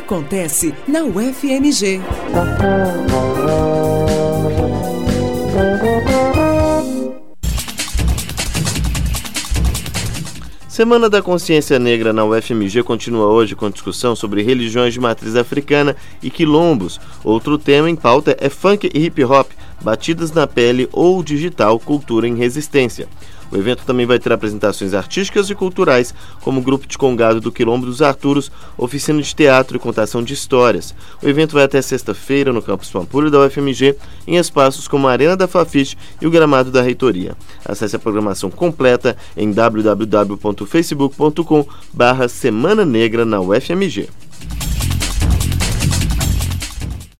acontece na UFMG. Semana da Consciência Negra na UFMG continua hoje com discussão sobre religiões de matriz africana e quilombos. Outro tema em pauta é funk e hip hop, batidas na pele ou digital, cultura em resistência. O evento também vai ter apresentações artísticas e culturais, como o grupo de congado do Quilombo dos Arturos, oficina de teatro e contação de histórias. O evento vai até sexta-feira no campus Pampulha da UFMG, em espaços como a Arena da Fafite e o gramado da Reitoria. Acesse a programação completa em www.facebook.com/Semana Negra na UFMG.